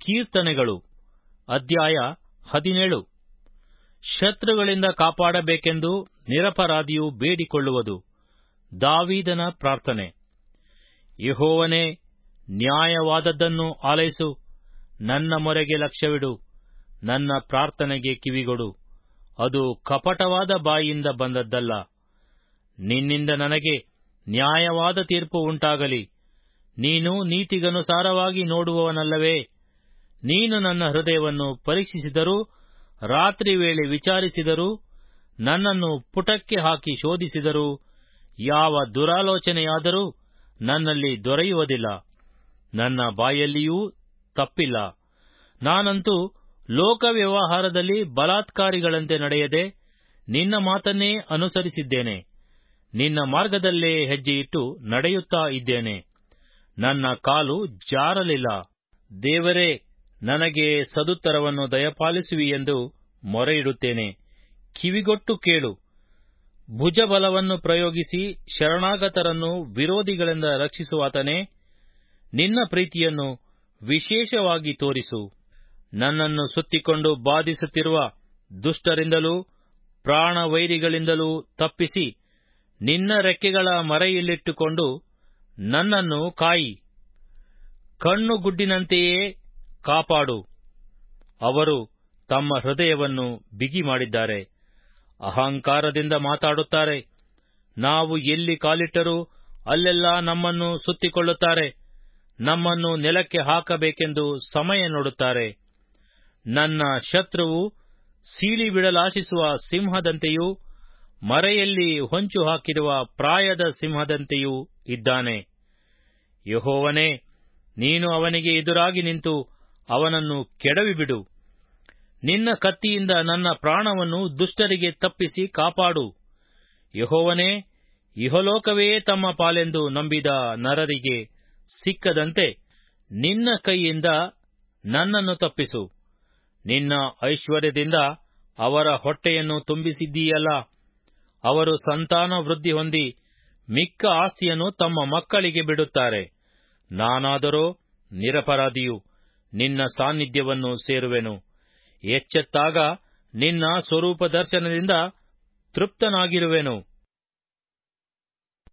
ಕೀರ್ತನೆಗಳು ಅಧ್ಯಾಯ 17. ಶತ್ರುಗಳಿಂದ ಕಾಪಾಡಬೇಕೆಂದು ನಿರಪರಾಧಿಯು ಬೇಡಿಕೊಳ್ಳುವುದು. ದಾವೀದನ ಪ್ರಾರ್ಥನೆ. ಯೆಹೋವನೇ, ನ್ಯಾಯವಾದದ್ದನ್ನು ಆಲೈಸು, ನನ್ನ ಮೊರೆಗೆ ಲಕ್ಷ್ಯವಿಡು, ನನ್ನ ಪ್ರಾರ್ಥನೆಗೆ ಕಿವಿಗೊಡು. ಅದು ಕಪಟವಾದ ಬಾಯಿಯಿಂದ ಬಂದದ್ದಲ್ಲ. ನಿನ್ನಿಂದ ನನಗೆ ನ್ಯಾಯವಾದ ತೀರ್ಪು ಉಂಟಾಗಲಿ. ನೀನು ನೀತಿಗನುಸಾರವಾಗಿ ನೋಡುವವನಲ್ಲವೇ? ನೀನು ನನ್ನ ಹೃದಯವನ್ನು ಪರೀಕ್ಷಿಸಿದರೂ, ರಾತ್ರಿ ವೇಳೆ ವಿಚಾರಿಸಿದರೂ, ನನ್ನನ್ನು ಪುಟಕ್ಕೆ ಹಾಕಿ ಶೋಧಿಸಿದರೂ, ಯಾವ ದುರಾಲೋಚನೆಯಾದರೂ ನನ್ನಲ್ಲಿ ದೊರೆಯುವುದಿಲ್ಲ. ನನ್ನ ಬಾಯಲ್ಲಿಯೂ ತಪ್ಪಿಲ್ಲ. ನಾನಂತೂ ಲೋಕ ವ್ಯವಹಾರದಲ್ಲಿ ಬಲಾತ್ಕಾರಿಗಳಂತೆ ನಡೆಯದೆ ನಿನ್ನ ಮಾತನ್ನೇ ಅನುಸರಿಸಿದ್ದೇನೆ. ನಿನ್ನ ಮಾರ್ಗದಲ್ಲೇ ಹೆಜ್ಜೆಯಿಟ್ಟು ನಡೆಯುತ್ತಾ ಇದ್ದೇನೆ. ನನ್ನ ಕಾಲು ಜಾರಲಿಲ್ಲ. ದೇವರೇ, ನನಗೆ ಸದುತ್ತರವನ್ನು ದಯಪಾಲಿಸುವಿಯೆಂದು ಮೊರೆಯಿಡುತ್ತೇನೆ. ಕಿವಿಗೊಟ್ಟು ಕೇಳು. ಭುಜಬಲವನ್ನು ಪ್ರಯೋಗಿಸಿ ಶರಣಾಗತರನ್ನು ವಿರೋಧಿಗಳಿಂದ ರಕ್ಷಿಸುವಾತನೇ, ನಿನ್ನ ಪ್ರೀತಿಯನ್ನು ವಿಶೇಷವಾಗಿ ತೋರಿಸು. ನನ್ನನ್ನು ಸುತ್ತಿಕೊಂಡು ಬಾಧಿಸುತ್ತಿರುವ ದುಷ್ಟರಿಂದಲೂ ಪ್ರಾಣವೈರಿಗಳಿಂದಲೂ ತಪ್ಪಿಸಿ, ನಿನ್ನ ರೆಕ್ಕೆಗಳ ಮರೆಯಲ್ಲಿಟ್ಟುಕೊಂಡು ನನ್ನನ್ನು ಕಾಯಿ. ಕಣ್ಣುಗುಡ್ಡಿನಂತೆಯೇ ಕಾಪಾಡು. ಅವರು ತಮ್ಮ ಹೃದಯವನ್ನು ಬಿಗಿ ಮಾಡಿದ್ದಾರೆ, ಅಹಂಕಾರದಿಂದ ಮಾತಾಡುತ್ತಾರೆ. ನಾವು ಎಲ್ಲಿ ಕಾಲಿಟ್ಟರೂ ಅಲ್ಲೆಲ್ಲ ನಮ್ಮನ್ನು ಸುತ್ತಿಕೊಳ್ಳುತ್ತಾರೆ. ನಮ್ಮನ್ನು ನೆಲಕ್ಕೆ ಹಾಕಬೇಕೆಂದು ಸಮಯ ನೋಡುತ್ತಾರೆ. ನನ್ನ ಶತ್ರುವು ಸೀಳಿಬಿಡಲಾಶಿಸುವ ಸಿಂಹದಂತೆಯೂ ಮರೆಯಲ್ಲಿ ಹೊಂಚು ಹಾಕಿರುವ ಪ್ರಾಯದ ಸಿಂಹದಂತೆಯೂ ಇದ್ದಾನೆ. ಯೆಹೋವನೇ, ನೀನು ಅವನಿಗೆ ಎದುರಾಗಿ ನಿಂತು ಅವನನ್ನು ಕೆಡವಿಬಿಡು. ನಿನ್ನ ಕತ್ತಿಯಿಂದ ನನ್ನ ಪ್ರಾಣವನ್ನು ದುಷ್ಟರಿಗೆ ತಪ್ಪಿಸಿ ಕಾಪಾಡು. ಯೆಹೋವನೇ, ಇಹಲೋಕವೇ ತಮ್ಮ ಪಾಲೆಂದು ನಂಬಿದ ನರರಿಗೆ ಸಿಕ್ಕದಂತೆ ನಿನ್ನ ಕೈಯಿಂದ ನನ್ನನ್ನು ತಪ್ಪಿಸು. ನಿನ್ನ ಐಶ್ವರ್ಯದಿಂದ ಅವರ ಹೊಟ್ಟೆಯನ್ನು ತುಂಬಿಸಿದ್ದೀಯಲ್ಲ. ಅವರು ಸಂತಾನ ವೃದ್ಧಿ ಹೊಂದಿ ಮಿಕ್ಕ ಆಸ್ತಿಯನ್ನು ತಮ್ಮ ಮಕ್ಕಳಿಗೆ ಬಿಡುತ್ತಾರೆ. ನಾನಾದರೋ ನಿರಪರಾಧಿಯು, ನಿನ್ನ ಸಾನ್ನಿಧ್ಯವನ್ನು ಸೇರುವೆನು. ಎಚ್ಚೆತ್ತಾಗ ನಿನ್ನ ಸ್ವರೂಪ ದರ್ಶನದಿಂದ ತೃಪ್ತನಾಗಿರುವೆನು.